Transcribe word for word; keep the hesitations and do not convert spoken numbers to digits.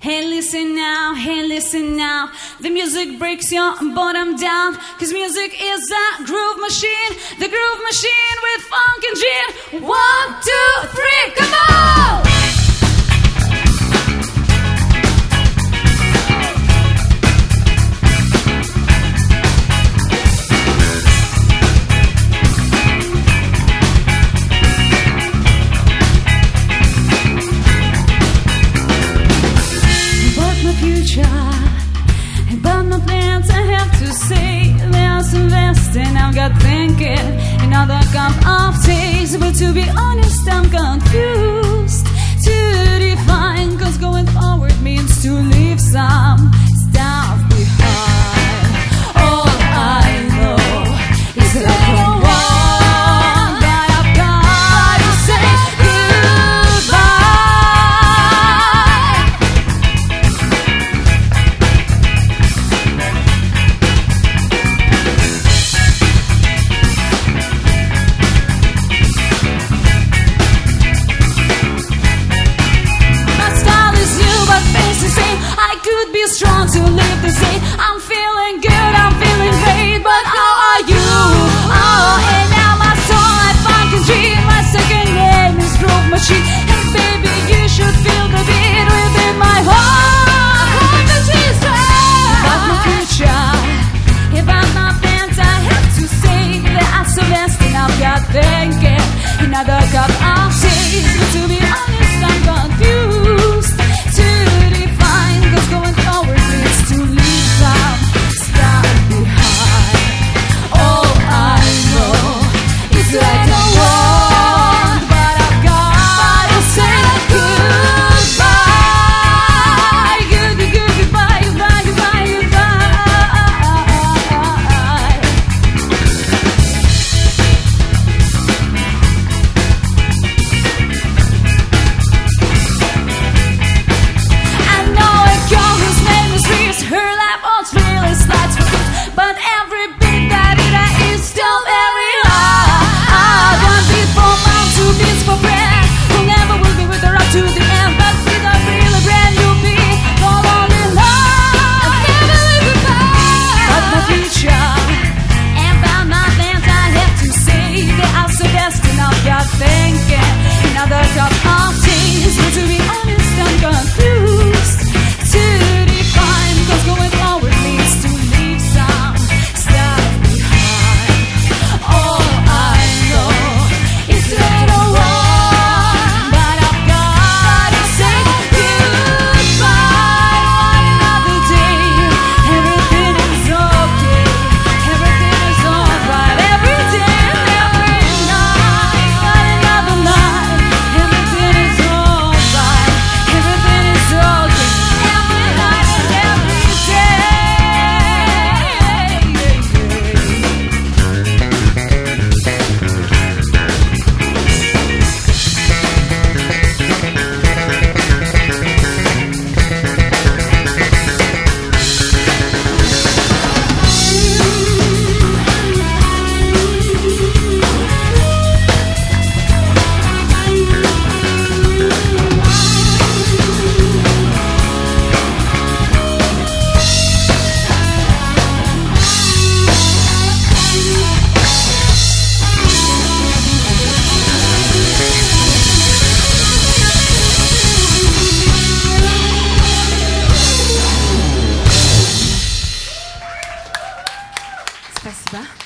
Hey, listen now, hey, listen now. The music breaks your bottom down. Cause music is a groove machine. The groove machine with funk and gin. One, two, three, come on! About my plans, I have to say there's investing. I've got thinking another cup of taste. But to be honest, I'm confused to define. Cause going forward means to leave some stuff behind. All I know is that I don't want, but I've got to say goodbye. Strong to live the same. I'm feeling good, I'm feeling great. But how are you? Oh, and now my soul I find can dream. My second name is Groove Machine. Hey baby, you should feel the beat within my heart. About my future, about my plans, I have to say that I'm so blessed and I've got thinking another cup of tea. But to be honest, I'm confused to define. Cause going forward means to leave some stuff behind. All I know is that I don't want, but I've got to say goodbye. Goodbye, goodbye, goodbye, goodbye, but every beat that it is still very loud. One beat for mouth, two beats for breath. Who never will be with her up to the end. But with a really brand new beat, fall on in love. I can't believe goodbye. But my future, and about my plans, I have to say that I'm so best and I've got thinking another cup of tea. So to be honest, I'm confused to define. Cause going forward means to leave some stuff behind. All I know is that I don't want, but I've got to say goodbye. Another day, everything is okay, everything is alright. Every day, every night, another night, everything is alright, everything is okay. Every night and every day. Спасибо.